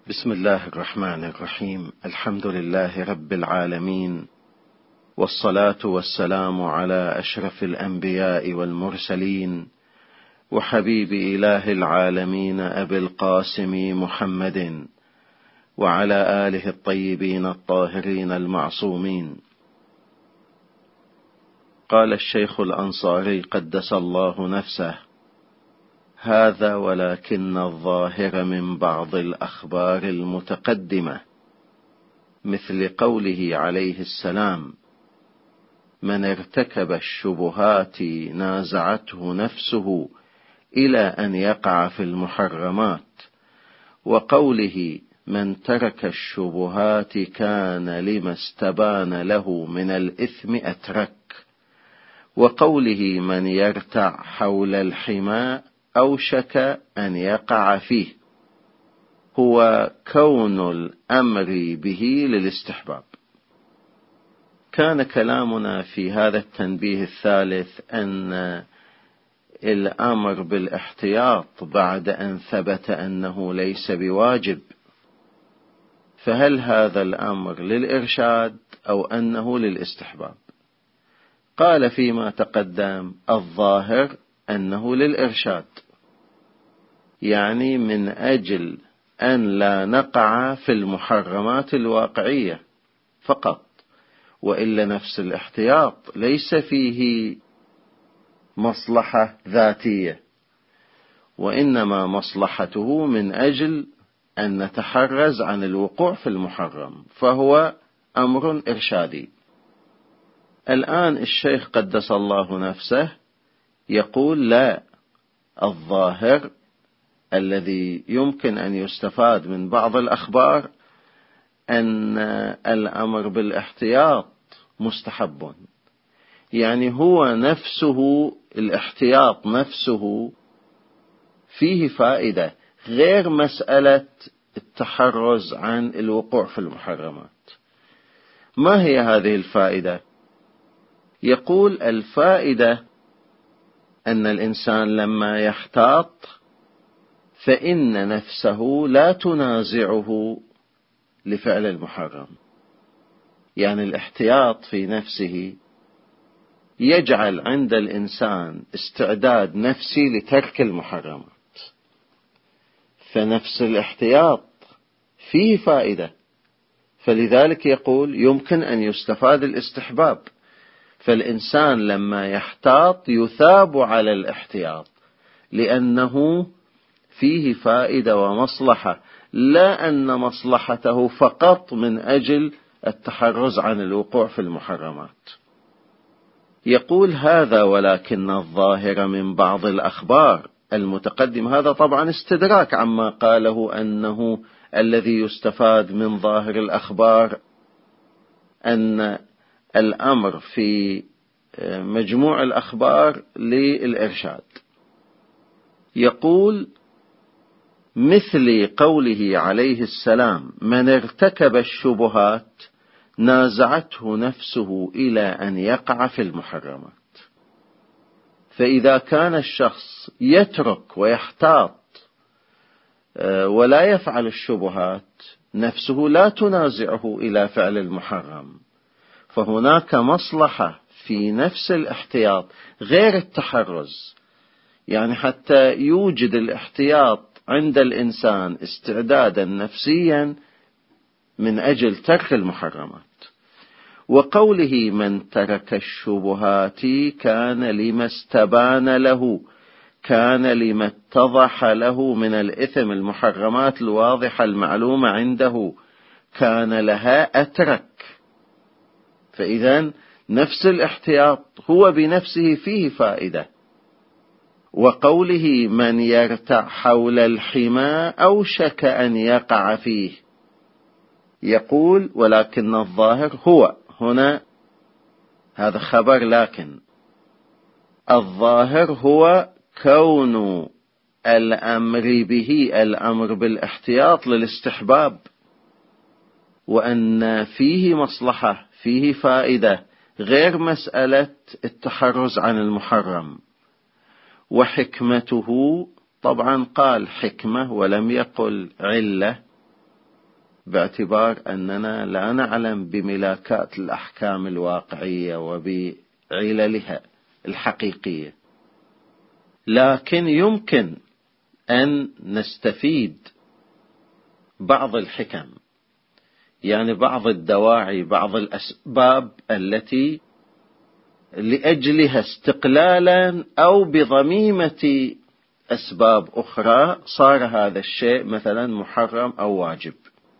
بسم الله الرحمن الرحيم. الحمد لله رب العالمين، والصلاة والسلام على أشرف الأنبياء والمرسلين، وحبيب إله العالمين أبي القاسم محمد، وعلى آله الطيبين الطاهرين المعصومين. قال الشيخ الأنصاري قدس الله نفسه: هذا ولكن الظاهر من بعض الأخبار المتقدمة، مثل قوله عليه السلام: من ارتكب الشبهات نازعته نفسه إلى أن يقع في المحرمات، وقوله: من ترك الشبهات كان لما استبان له من الإثم أترك، وقوله: من يرتع حول الحمى أوشك أن يقع فيه، هو كون الأمر به للاستحباب. كان كلامنا في هذا التنبيه الثالث أن الأمر بالاحتياط بعد أن ثبت أنه ليس بواجب، فهل هذا الأمر للإرشاد أو أنه للاستحباب؟ قال فيما تقدم: الظاهر أنه للإرشاد، يعني من أجل أن لا نقع في المحرمات الواقعية فقط، وإلا نفس الاحتياط ليس فيه مصلحة ذاتية، وإنما مصلحته من أجل أن نتحرز عن الوقوع في المحرم، فهو أمر إرشادي. الآن الشيخ قدس الله نفسه يقول: لا، الظاهر الذي يمكن أن يستفاد من بعض الأخبار أن الأمر بالاحتياط مستحب، يعني هو نفسه الاحتياط نفسه فيه فائدة غير مسألة التحرز عن الوقوع في المحرمات. ما هي هذه الفائدة؟ يقول: الفائدة أن الإنسان لما يحتاط فإن نفسه لا تنازعه لفعل المحرم، يعني الاحتياط في نفسه يجعل عند الإنسان استعداد نفسي لترك المحرمات، فنفس الاحتياط فيه فائدة، فلذلك يقول يمكن أن يستفاد الاستحباب. فالإنسان لما يحتاط يثاب على الاحتياط لأنه فيه فائدة ومصلحة، لا أن مصلحته فقط من أجل التحرز عن الوقوع في المحرمات. يقول: هذا ولكن الظاهر من بعض الأخبار المتقدم. هذا طبعا استدراك عما قاله أنه الذي يستفاد من ظاهر الأخبار أن الأمر في مجموع الأخبار للإرشاد. يقول: مثل قوله عليه السلام: من ارتكب الشبهات نازعته نفسه إلى أن يقع في المحرمات. فإذا كان الشخص يترك ويحتاط ولا يفعل الشبهات، نفسه لا تنازعه إلى فعل المحرم، فهناك مصلحة في نفس الاحتياط غير التحرز، يعني حتى يوجد الاحتياط عند الإنسان استعدادا نفسيا من أجل ترك المحرمات. وقوله: من ترك الشبهات كان لما استبان له، كان لما اتضح له من الإثم، المحرمات الواضحة المعلومة عنده كان لها أترك. فإذا نفس الاحتياط هو بنفسه فيه فائدة. وقوله: من يرتع حول الحمى أوشك أن يقع فيه، يقول: ولكن الظاهر هو هنا، هذا خبر، لكن الظاهر هو كون الأمر به، الأمر بالاحتياط للاستحباب، وأن فيه مصلحة، فيه فائدة غير مسألة التحرز عن المحرم. وحكمته، طبعا قال حكمة ولم يقل علة، باعتبار أننا لا نعلم بملاكات الأحكام الواقعية وبعللها الحقيقية، لكن يمكن أن نستفيد بعض الحكم، يعني بعض الدواعي، بعض الأسباب التي لأجلها استقلالا أو بضميمة أسباب أخرى صار هذا الشيء مثلا محرم أو واجب.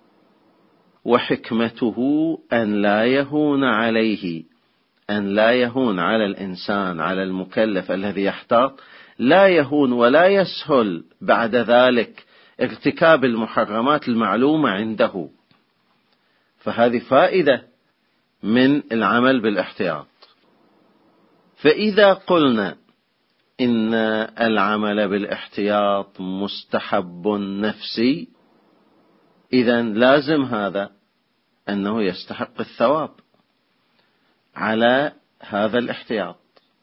وحكمته أن لا يهون عليه، أن لا يهون على الإنسان، على المكلف الذي يحتاط، لا يهون ولا يسهل بعد ذلك ارتكاب المحرمات المعلومة عنده. فهذه فائدة من العمل بالاحتياط. فإذا قلنا إن العمل بالاحتياط مستحب نفسي، إذن لازم هذا أنه يستحق الثواب على هذا الاحتياط،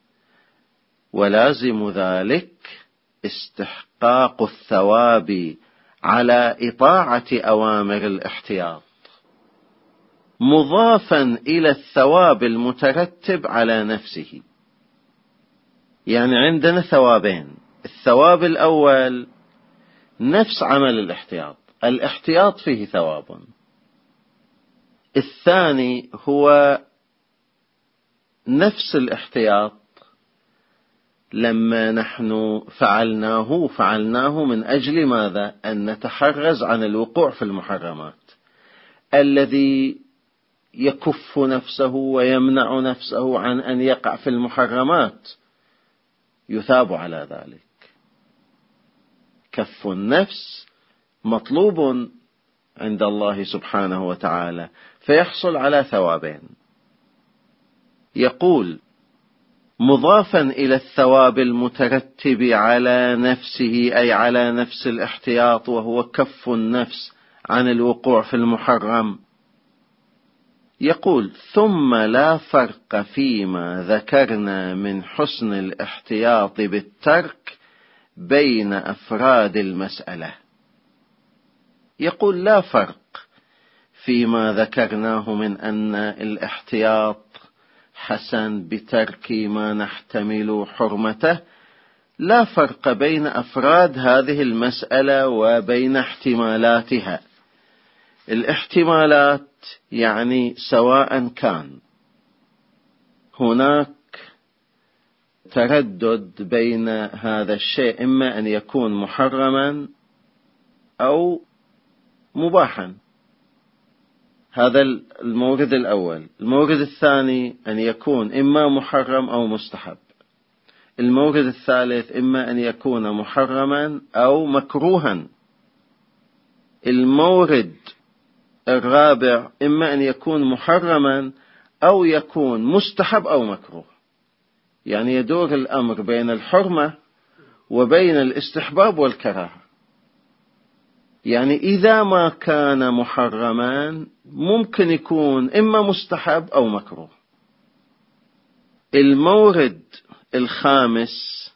ولازم ذلك استحقاق الثواب على إطاعة أوامر الاحتياط، مضافا إلى الثواب المترتب على نفسه. يعني عندنا ثوابين: الثواب الأول نفس عمل الاحتياط، الاحتياط فيه ثواب. الثاني هو نفس الاحتياط لما نحن فعلناه من أجل ماذا؟ أن نتحرز عن الوقوع في المحرمات. الذي يكف نفسه ويمنع نفسه عن أن يقع في المحرمات يثاب على ذلك. كف النفس مطلوب عند الله سبحانه وتعالى، فيحصل على ثوابين. يقول: مضافا إلى الثواب المترتب على نفسه، أي على نفس الاحتياط، وهو كف النفس عن الوقوع في المحرم. يقول: ثم لا فرق فيما ذكرنا من حسن الاحتياط بالترك بين أفراد المسألة. يقول: لا فرق فيما ذكرناه من أن الاحتياط حسن بترك ما نحتمل حرمته، لا فرق بين أفراد هذه المسألة وبين احتمالاتها. الاحتمالات يعني سواء كان هناك تردد بين هذا الشيء، إما أن يكون محرما أو مباحا. هذا المورد الأول. المورد الثاني أن يكون إما محرم أو مستحب. المورد الثالث إما أن يكون محرما أو مكروها. المورد الرابع إما أن يكون محرما أو يكون مستحب أو مكروه. يعني يدور الأمر بين الحرمة وبين الاستحباب والكراهة. يعني إذا ما كان محرما ممكن يكون إما مستحب أو مكروه. المورد الخامس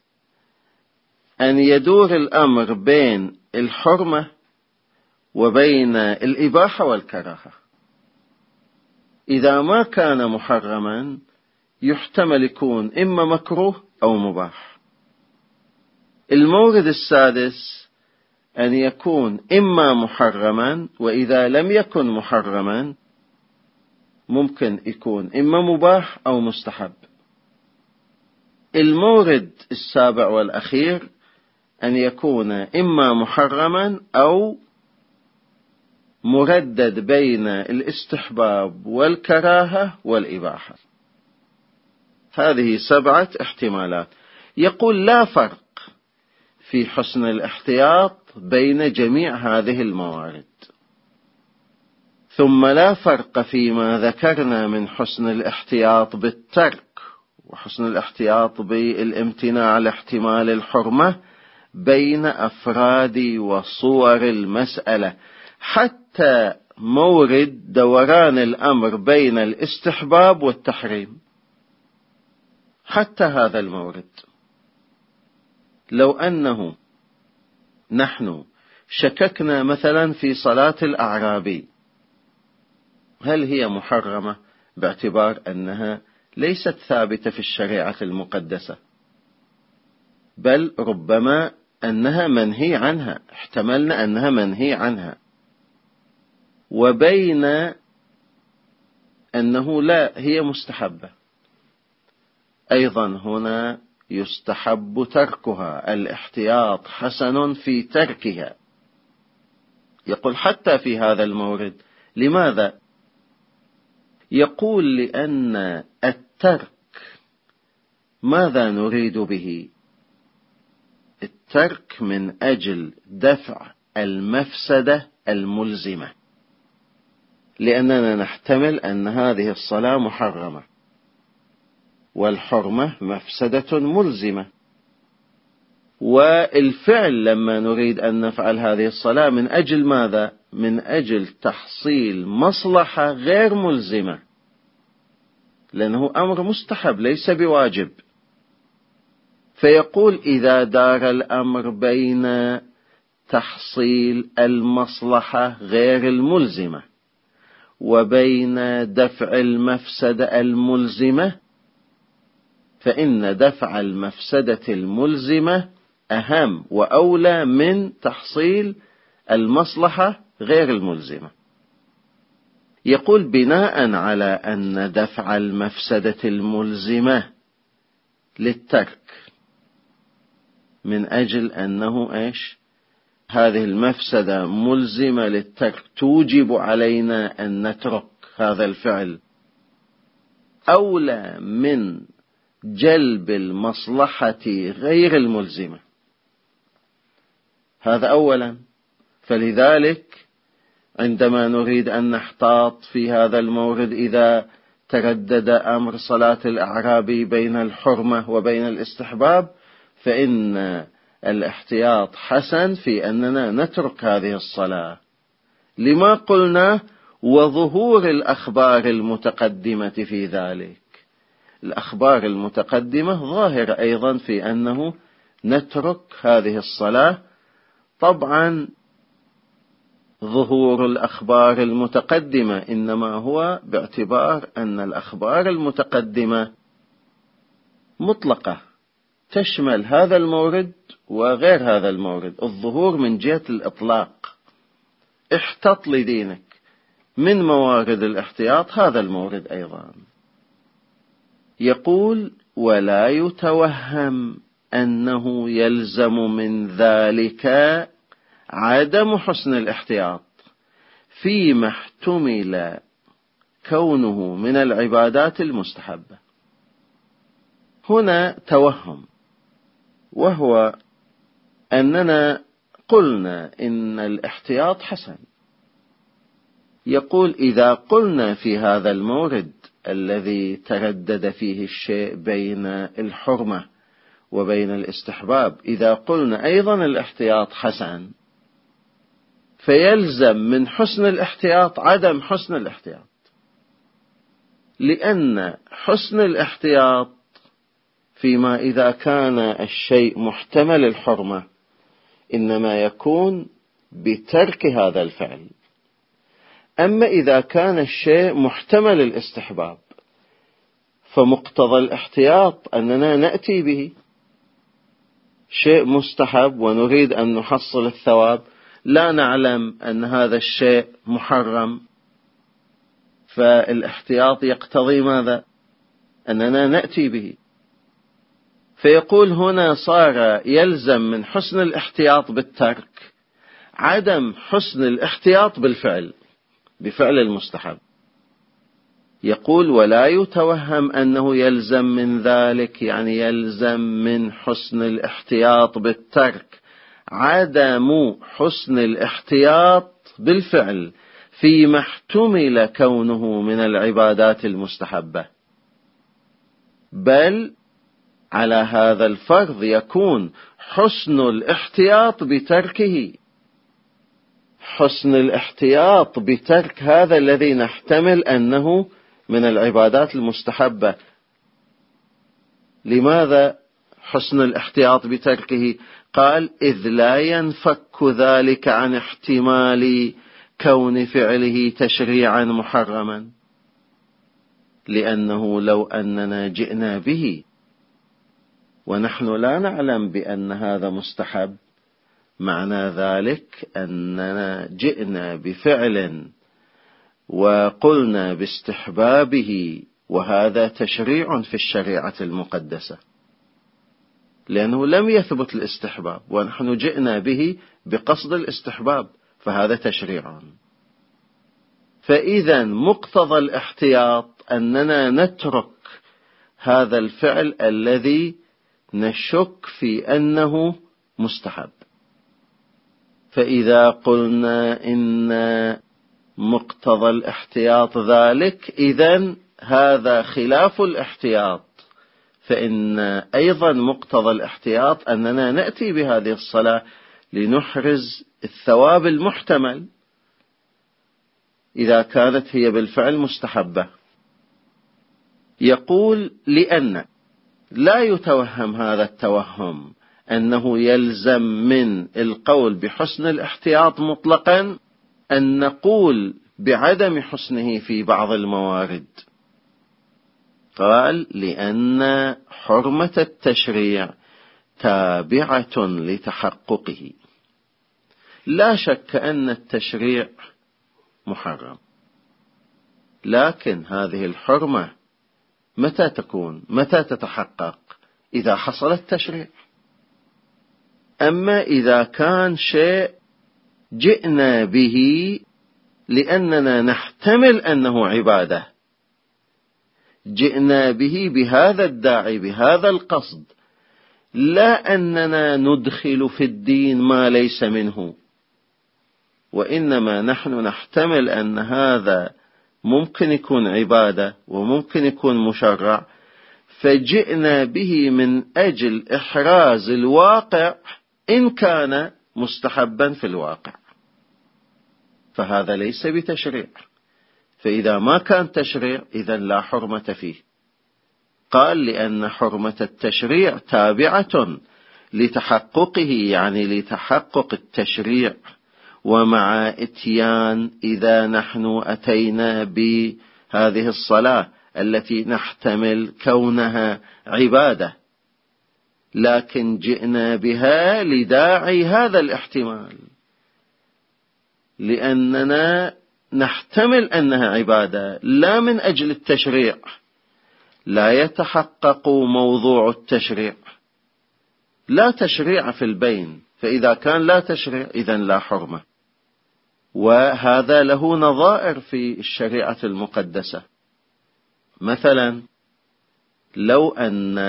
أن يدور الأمر بين الحرمة وبين الإباحة والكراهة. إذا ما كان محرما يحتمل يكون إما مكروه أو مباح. المورد السادس أن يكون إما محرما، وإذا لم يكن محرما ممكن يكون إما مباح أو مستحب. المورد السابع والأخير أن يكون إما محرما أو مردد بين الاستحباب والكراهة والإباحة. هذه 7 احتمالات. يقول: لا فرق في حسن الاحتياط بين جميع هذه الموارد. ثم لا فرق فيما ذكرنا من حسن الاحتياط بالترك وحسن الاحتياط بالامتناع على احتمال الحرمة بين أفراد وصور المسألة، حتى مورد دوران الأمر بين الاستحباب والتحريم. حتى هذا المورد، لو أنه نحن شككنا مثلا في صلاة الأعرابي هل هي محرمة باعتبار أنها ليست ثابتة في الشريعة المقدسة، بل ربما أنها منهي عنها، احتملنا أنها منهي عنها، وبين أنه لا هي مستحبة. أيضا هنا يستحب تركها، الاحتياط حسن في تركها. يقول حتى في هذا المورد. لماذا؟ يقول لأن الترك ماذا نريد به؟ الترك من أجل دفع المفسدة الملزمة، لأننا نحتمل أن هذه الصلاة محرمة، والحرمة مفسدة ملزمة، والفعل لما نريد أن نفعل هذه الصلاة من أجل ماذا؟ من أجل تحصيل مصلحة غير ملزمة، لأنه أمر مستحب ليس بواجب. فيقول إذا دار الأمر بين تحصيل المصلحة غير الملزمة وبين دفع المفسدة الملزمة، فإن دفع المفسدة الملزمة أهم وأولى من تحصيل المصلحة غير الملزمة. يقول بناء على أن دفع المفسدة الملزمة للترك من أجل أنه هذه المفسدة ملزمة للترك توجب علينا أن نترك هذا الفعل، أولى من جلب المصلحة غير الملزمة. هذا أولا. فلذلك عندما نريد أن نحتاط في هذا المورد، إذا تردد أمر صلاة الأعرابي بين الحرمة وبين الاستحباب، فإن الاحتياط حسن في أننا نترك هذه الصلاة. لما قلنا وظهور الأخبار المتقدمة في ذلك. الأخبار المتقدمة ظاهرة أيضا في أنه نترك هذه الصلاة. طبعا ظهور الأخبار المتقدمة إنما هو باعتبار أن الأخبار المتقدمة مطلقة، تشمل هذا المورد وغير هذا المورد. الظهور من جهة الإطلاق، احتط لدينك، من موارد الاحتياط هذا المورد أيضا. يقول ولا يتوهم أنه يلزم من ذلك عدم حسن الاحتياط فيما احتمل كونه من العبادات المستحبة. هنا توهم، وهو أننا قلنا إن الاحتياط حسن. يقول إذا قلنا في هذا المورد الذي تردد فيه الشيء بين الحرمة وبين الاستحباب، إذا قلنا أيضا الاحتياط حسن، فيلزم من حسن الاحتياط عدم حسن الاحتياط، لأن حسن الاحتياط فيما إذا كان الشيء محتمل الحرمة إنما يكون بترك هذا الفعل. أما إذا كان الشيء محتمل الاستحباب فمقتضى الاحتياط أننا نأتي به. شيء مستحب ونريد أن نحصل الثواب، لا نعلم أن هذا الشيء محرم، فالاحتياط يقتضي ماذا؟ أننا نأتي به. فيقول هنا صار يلزم من حسن الاحتياط بالترك عدم حسن الاحتياط بالفعل، بفعل المستحب. يقول ولا يتوهم أنه يلزم من ذلك، يعني يلزم من حسن الاحتياط بالترك عدم حسن الاحتياط بالفعل فيما احتمل كونه من العبادات المستحبة، بل على هذا الفرض يكون حسن الاحتياط بتركه. حسن الاحتياط بترك هذا الذي نحتمل أنه من العبادات المستحبة. لماذا حسن الاحتياط بتركه؟ قال إذ لا ينفك ذلك عن احتمال كون فعله تشريعا محرما، لأنه لو أننا جئنا به ونحن لا نعلم بأن هذا مستحب، معنى ذلك أننا جئنا بفعل وقلنا باستحبابه، وهذا تشريع في الشريعة المقدسة، لأنه لم يثبت الاستحباب ونحن جئنا به بقصد الاستحباب، فهذا تشريع. فإذا مقتضى الاحتياط أننا نترك هذا الفعل الذي نشك في أنه مستحب. فإذا قلنا إن مقتضى الاحتياط ذلك، إذن هذا خلاف الاحتياط، فإن أيضا مقتضى الاحتياط أننا نأتي بهذه الصلاة لنحرز الثواب المحتمل إذا كانت هي بالفعل مستحبة. يقول لأن لا يتوهم هذا التوهم أنه يلزم من القول بحسن الاحتياط مطلقا أن نقول بعدم حسنه في بعض الموارد. قال لأن حرمة التشريع تابعة لتحققه. لا شك أن التشريع محرم، لكن هذه الحرمة متى تكون؟ متى تتحقق؟ إذا حصل التشريع. أما إذا كان شيء جئنا به لأننا نحتمل أنه عبادة، جئنا به بهذا الداعي بهذا القصد، لا أننا ندخل في الدين ما ليس منه، وإنما نحن نحتمل أن هذا ممكن يكون عبادة وممكن يكون مشرع، فجئنا به من أجل إحراز الواقع إن كان مستحبا في الواقع، فهذا ليس بتشريع. فإذا ما كان تشريع إذن لا حرمة فيه. قال لأن حرمة التشريع تابعة لتحققه، يعني لتحقق التشريع. ومع اتيان إذا نحن أتينا بهذه الصلاة التي نحتمل كونها عبادة، لكن جئنا بها لداعي هذا الاحتمال، لأننا نحتمل أنها عبادة لا من أجل التشريع، لا يتحقق موضوع التشريع، لا تشريع في البين. فإذا كان لا تشريع إذن لا حرمة. وهذا له نظائر في الشريعة المقدسة. مثلا لو أن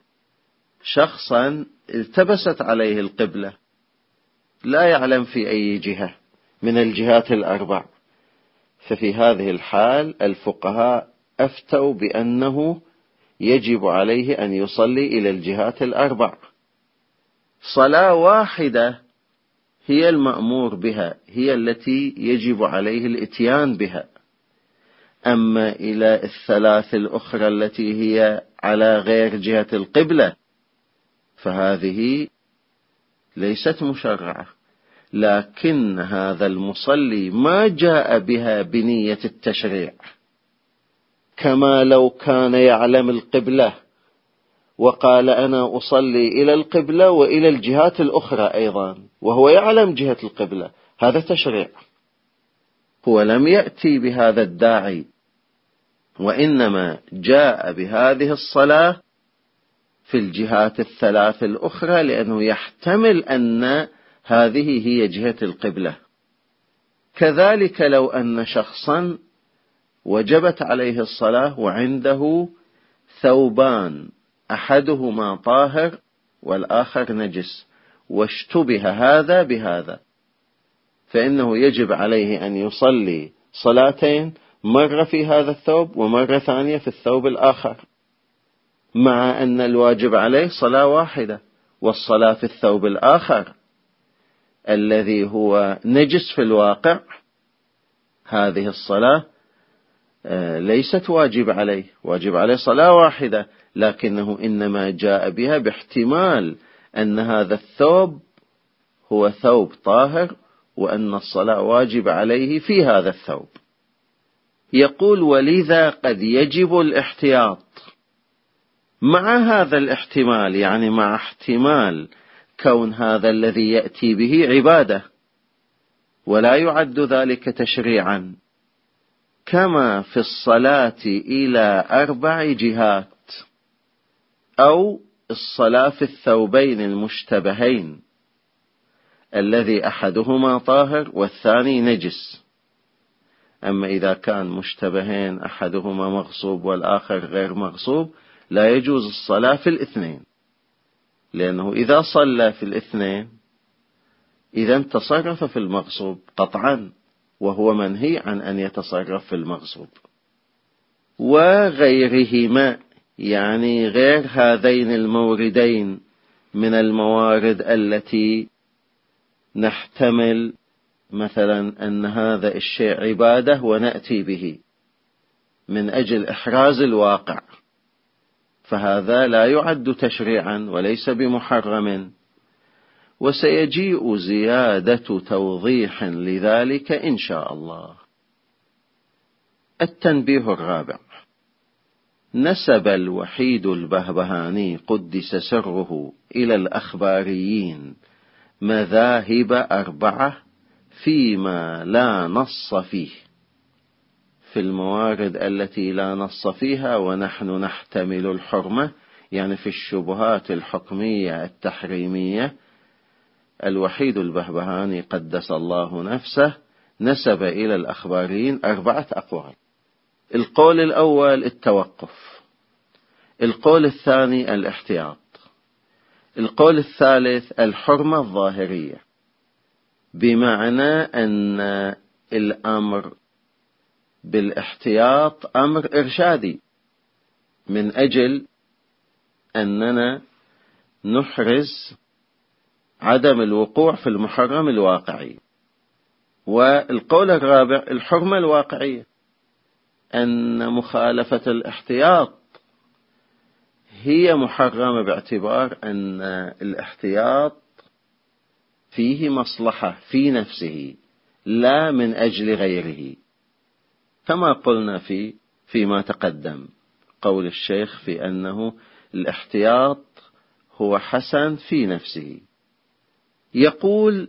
شخصا التبست عليه القبلة، لا يعلم في أي جهة من الجهات الأربع، ففي هذه الحال الفقهاء أفتوا بأنه يجب عليه أن يصلي إلى الجهات الأربع. صلاة واحدة هي المأمور بها، هي التي يجب عليه الاتيان بها. أما إلى الثلاث الأخرى التي هي على غير جهة القبلة فهذه ليست مشرعة، لكن هذا المصلي ما جاء بها بنية التشريع، كما لو كان يعلم القبلة وقال أنا أصلي إلى القبلة وإلى الجهات الأخرى أيضا، وهو يعلم جهة القبلة، هذا تشريع. هو لم يأتي بهذا الداعي، وإنما جاء بهذه الصلاة في الجهات الثلاث الأخرى لأنه يحتمل أن هذه هي جهة القبلة. كذلك لو أن شخصا وجبت عليه الصلاة وعنده ثوبان، أحدهما طاهر والآخر نجس، واشتبه هذا بهذا، فإنه يجب عليه أن يصلي صلاتين، مرة في هذا الثوب ومرة ثانية في الثوب الآخر، مع أن الواجب عليه صلاة واحدة، والصلاة في الثوب الآخر الذي هو نجس في الواقع هذه الصلاة ليست واجب عليه، واجب عليه صلاة واحدة، لكنه إنما جاء بها باحتمال أن هذا الثوب هو ثوب طاهر، وأن الصلاة واجب عليه في هذا الثوب. يقول ولذا قد يجب الاحتياط مع هذا الاحتمال، يعني مع احتمال كون هذا الذي يأتي به عبادة ولا يعد ذلك تشريعا، كما في الصلاة إلى 4 جهات، أو الصلاة في الثوبين المشتبهين الذي أحدهما طاهر والثاني نجس. أما إذا كان مشتبهين أحدهما مغصوب والآخر غير مغصوب لا يجوز الصلاة في الاثنين، لأنه إذا صلى في الاثنين إذا تصرف في المغصوب قطعا، وهو منهي عن أن يتصرف في المغصوب. وغيرهما، يعني غير هذين الموردين من الموارد التي نحتمل مثلا أن هذا الشيء عبادة ونأتي به من أجل إحراز الواقع، فهذا لا يعد تشريعا وليس بمحرم، وسيجيء زيادة توضيح لذلك إن شاء الله. التنبيه الرابع: نسب الوحيد البهبهاني قدس سره إلى الأخباريين مذاهب 4 فيما لا نص فيه، في الموارد التي لا نص فيها ونحن نحتمل الحرمة، يعني في الشبهات الحكمية التحريمية. الوحيد البهبهاني قدس الله نفسه نسب إلى الأخباريين 4 أقوال. القول الأول التوقف، القول الثاني الاحتياط، القول الثالث الحرمة الظاهرية، بمعنى أن الأمر بالاحتياط أمر إرشادي من أجل أننا نحرز عدم الوقوع في المحرم الواقعي. والقول الرابع الحرمة الواقعية، أن مخالفة الاحتياط هي محرمة باعتبار أن الاحتياط فيه مصلحة في نفسه لا من أجل غيره، كما قلنا فيما تقدم قول الشيخ في أنه الاحتياط هو حسن في نفسه. يقول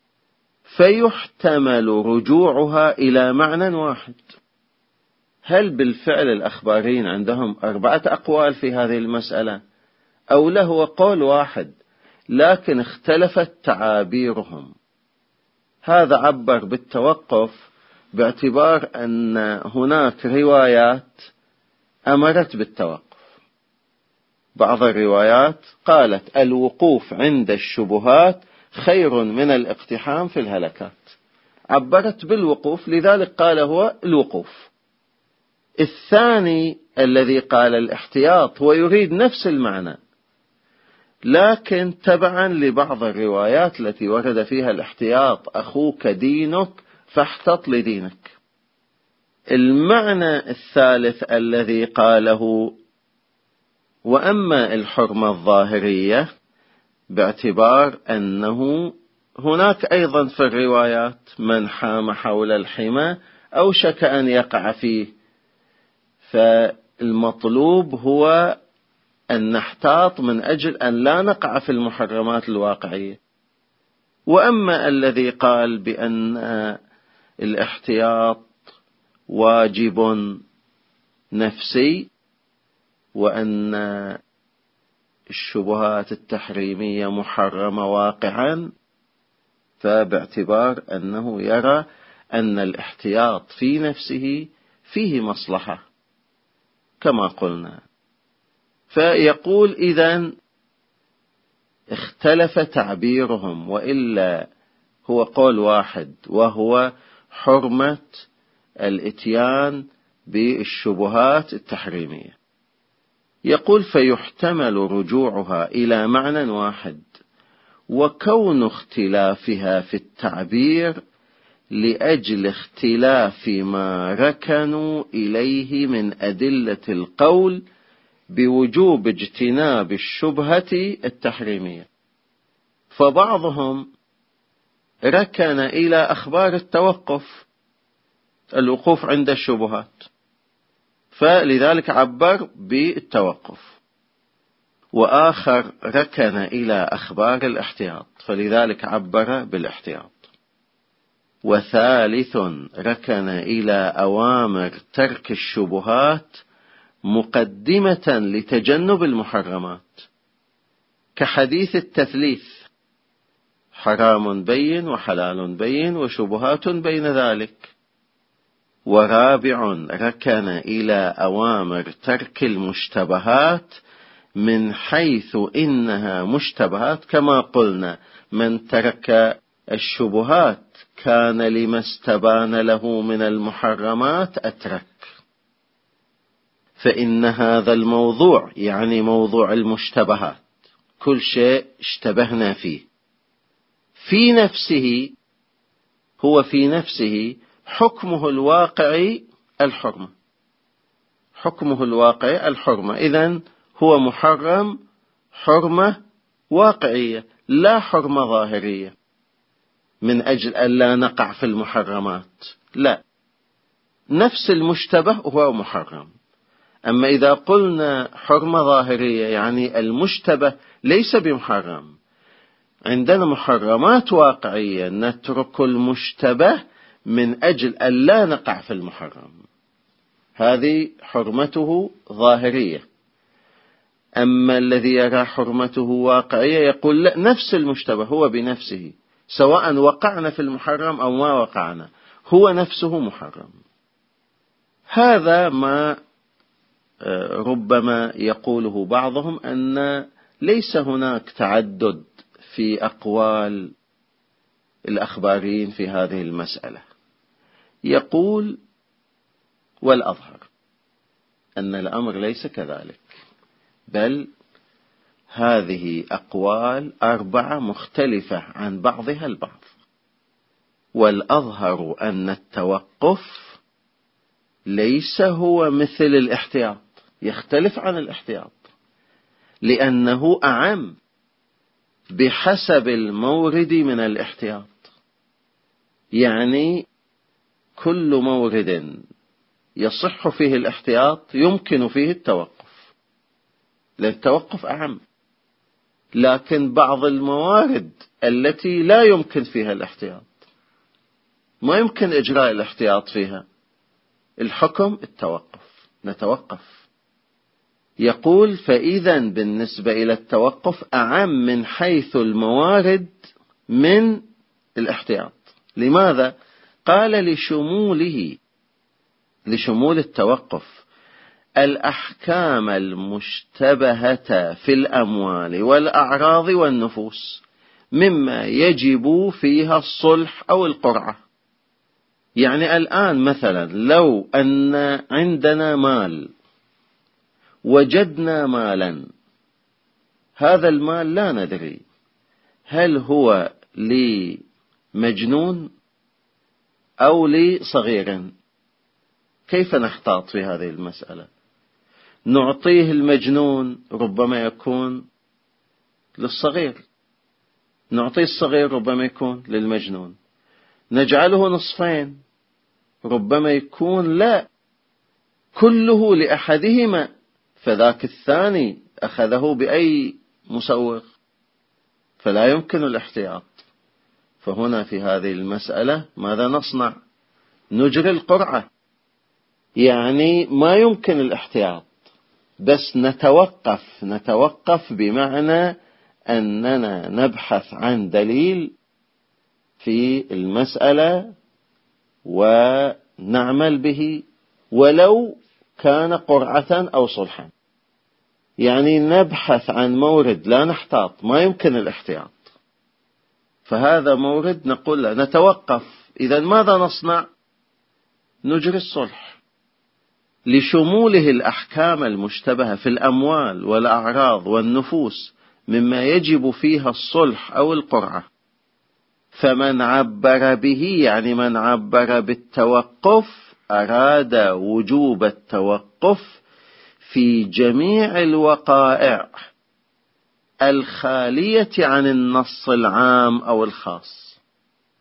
فيحتمل رجوعها إلى معنى واحد. هل بالفعل الأخباريين عندهم 4 أقوال في هذه المسألة، أو له قول واحد لكن اختلفت تعابيرهم؟ هذا عبر بالتوقف باعتبار أن هناك روايات أمرت بالتوقف. بعض الروايات قالت الوقوف عند الشبهات خير من الاقتحام في الهلكات، عبرت بالوقوف، لذلك قال هو الوقوف. الثاني الذي قال الاحتياط هو يريد نفس المعنى، لكن تبعا لبعض الروايات التي ورد فيها الاحتياط أخوك دينك فاحتط لدينك. المعنى الثالث الذي قاله وأما الحرمة الظاهرية، باعتبار أنه هناك أيضا في الروايات من حام حول الحمى أوشك أن يقع فيه، فالمطلوب هو أن نحتاط من أجل أن لا نقع في المحرمات الواقعية. وأما الذي قال بأن الاحتياط واجب نفسي وأن الشبهات التحريمية محرمة واقعا، فباعتبار أنه يرى أن الاحتياط في نفسه فيه مصلحة كما قلنا. فيقول إذن اختلف تعبيرهم، وإلا هو قول واحد وهو حرمة الاتيان بالشبهات التحريمية. يقول فيحتمل رجوعها إلى معنى واحد، وكون اختلافها في التعبير لأجل اختلاف ما ركنوا إليه من أدلة القول بوجوب اجتناب الشبهة التحريمية. فبعضهم ركن إلى أخبار التوقف، الوقوف عند الشبهات، فلذلك عبر بالتوقف. وآخر ركن إلى أخبار الاحتياط، فلذلك عبر بالاحتياط. وثالث ركن إلى أوامر ترك الشبهات مقدمة لتجنب المحرمات، كحديث التثليث: حرام بين وحلال بين وشبهات بين ذلك. ورابع ركن إلى أوامر ترك المشتبهات من حيث إنها مشتبهات، كما قلنا: من ترك الشبهات كان لما استبان له من المحرمات أترك. فإن هذا الموضوع يعني موضوع المشتبهات، كل شيء اشتبهنا فيه، في نفسه هو في نفسه حكمه الواقعي الحرمة، حكمه الواقعي الحرمة. إذن هو محرم حرمة واقعية لا حرمة ظاهرية من أجل أن لا نقع في المحرمات، لا، نفس المشتبه هو محرم. أما إذا قلنا حرمة ظاهرية يعني المشتبه ليس بمحرم، عندنا محرمات واقعية نترك المشتبه من أجل أن لا نقع في المحرم، هذه حرمته ظاهرية. أما الذي يرى حرمته واقعية يقول لا، نفس المشتبه هو بنفسه، سواء وقعنا في المحرم أو ما وقعنا، هو نفسه محرم. هذا ما ربما يقوله بعضهم، أن ليس هناك تعدد في أقوال الأخباريين في هذه المسألة. يقول: والأظهر أن الأمر ليس كذلك، بل هذه أقوال 4 مختلفة عن بعضها البعض. والأظهر أن التوقف ليس هو مثل الاحتياط، يختلف عن الاحتياط، لأنه أعم بحسب المورد من الاحتياط. يعني كل مورد يصح فيه الاحتياط يمكن فيه التوقف، لأن التوقف أعم. لكن بعض الموارد التي لا يمكن فيها الاحتياط، ما يمكن إجراء الاحتياط فيها، الحكم التوقف، نتوقف. يقول: فإذا بالنسبة إلى التوقف أعم من حيث الموارد من الاحتياط. لماذا؟ قال: لشمول التوقف الأحكام المشتبهة في الأموال والأعراض والنفوس مما يجب فيها الصلح أو القرعة. يعني الآن مثلا لو أن عندنا مال، وجدنا مالا، هذا المال لا ندري هل هو لمجنون أو لصغير، كيف نحتاط في هذه المسألة؟ نعطيه المجنون ربما يكون للصغير، نعطيه الصغير ربما يكون للمجنون، نجعله نصفين ربما يكون لا كله لأحدهما، فذاك الثاني أخذه بأي مسوغ، فلا يمكن الاحتياط. فهنا في هذه المسألة ماذا نصنع؟ نجري القرعة، يعني ما يمكن الاحتياط، بس نتوقف بمعنى أننا نبحث عن دليل في المسألة ونعمل به ولو كان قرعة أو صلحا. يعني نبحث عن مورد لا نحتاط، ما يمكن الاحتياط، فهذا مورد نقول له نتوقف. إذا ماذا نصنع؟ نجري الصلح لشموله الأحكام المشتبهة في الأموال والأعراض والنفوس مما يجب فيها الصلح أو القرعة. فمن عبر به يعني من عبر بالتوقف أراد وجوب التوقف في جميع الوقائع الخالية عن النص العام أو الخاص.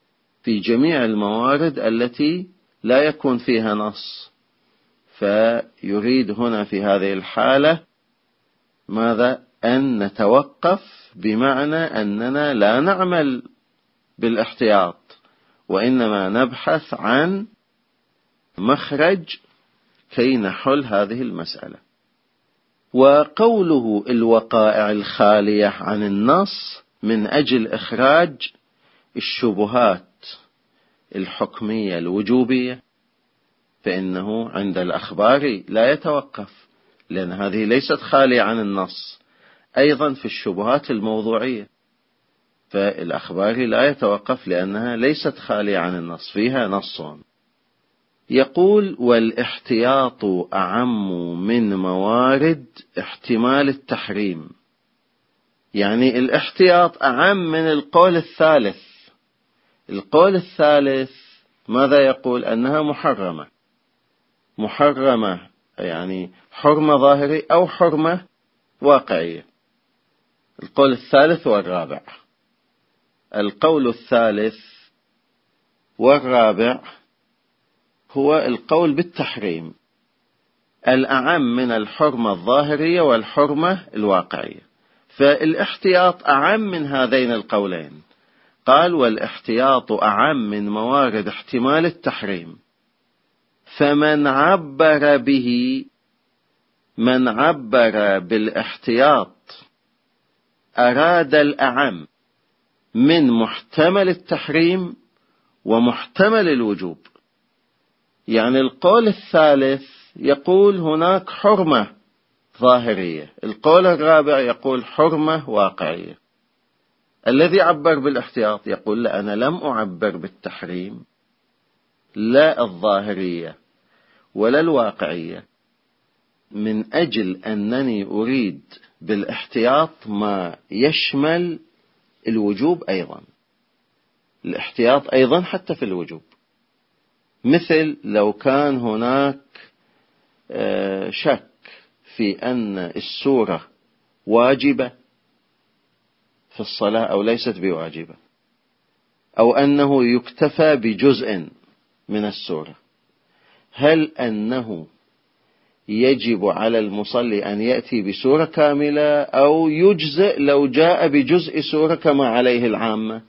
في جميع الموارد التي لا يكون فيها نص. فيريد هنا في هذه الحالة ماذا؟ أن نتوقف، بمعنى أننا لا نعمل بالاحتياط، وإنما نبحث عن مخرج كي نحل هذه المسألة. وقوله الوقائع الخالية عن النص من أجل إخراج الشبهات الحكمية الوجوبية، فإنه عند الأخبار لا يتوقف، لأن هذه ليست خالية عن النص. أيضا في الشبهات الموضوعية فالأخبار لا يتوقف، لأنها ليست خالية عن النص، فيها نص. يقول: والاحتياط أعم من موارد احتمال التحريم. يعني الاحتياط أعم من القول الثالث. القول الثالث ماذا يقول؟ أنها محرمة، يعني حرمة ظاهرية أو حرمة واقعية. القول الثالث والرابع. القول الثالث والرابع هو القول بالتحريم الأعم من الحرمة الظاهرية والحرمة الواقعية. فالاحتياط أعم من هذين القولين. قال: والاحتياط أعم من موارد احتمال التحريم. فمن عبر به، من عبر بالاحتياط أراد الأعم من محتمل التحريم ومحتمل الوجوب. يعني القول الثالث يقول هناك حرمة ظاهرية، القول الرابع يقول حرمة واقعية. الذي عبر بالاحتياط يقول: لا، أنا لم أعبر بالتحريم، لا الظاهرية ولا الواقعية، من أجل أنني أريد بالاحتياط ما يشمل الوجوب أيضا. الاحتياط أيضا حتى في الوجوب، مثل لو كان هناك شك في أن السورة واجبة في الصلاة أو ليست بواجبة، أو أنه يكتفى بجزء من السورة، هل أنه يجب على المصلي أن يأتي بسورة كاملة، أو يجزئ لو جاء بجزء سورة كما عليه العامة؟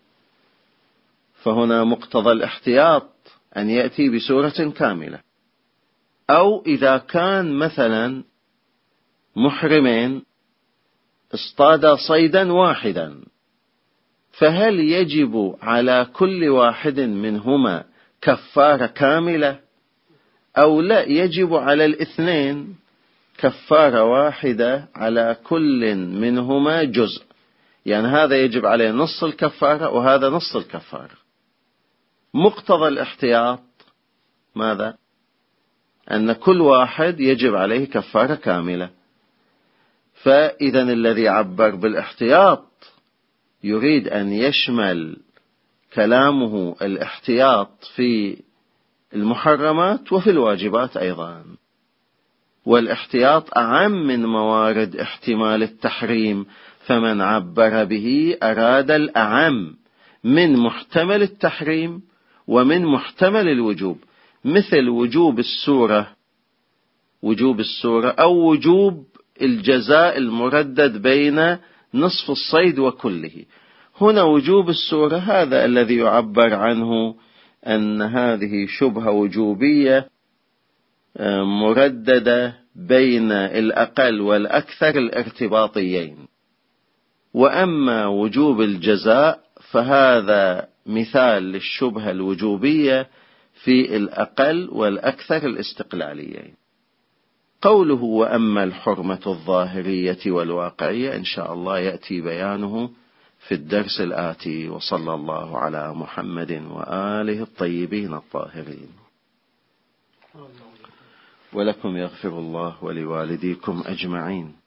فهنا مقتضى الاحتياط أن يأتي بسورة كاملة. أو إذا كان مثلا محرمين اصطادا صيدا واحدا، فهل يجب على كل واحد منهما كفارة كاملة، أو لا، يجب على الاثنين كفارة واحدة على كل منهما جزء؟ يعني هذا يجب عليه نص الكفارة وهذا نص الكفارة. مقتضى الاحتياط ماذا؟ أن كل واحد يجب عليه كفارة كاملة. فإذا الذي عبر بالاحتياط يريد أن يشمل كلامه الاحتياط في المحرمات وفي الواجبات أيضا. والاحتياط أعم من موارد احتمال التحريم، فمن عبر به أراد الأعم من محتمل التحريم ومن محتمل الوجوب، مثل وجوب السورة أو وجوب الجزاء المردد بين نصف الصيد وكله. هنا وجوب السورة هذا الذي يعبر عنه أن هذه شبهة وجوبية مرددة بين الأقل والأكثر الارتباطيين. وأما وجوب الجزاء فهذا مثال للشبهة الوجوبية في الأقل والأكثر الاستقلاليين. قوله: وأما الحرمة الظاهرية والواقعية، إن شاء الله يأتي بيانه في الدرس الآتي. وصلى الله على محمد وآله الطيبين الطاهرين. ولكم يغفر الله ولوالديكم أجمعين.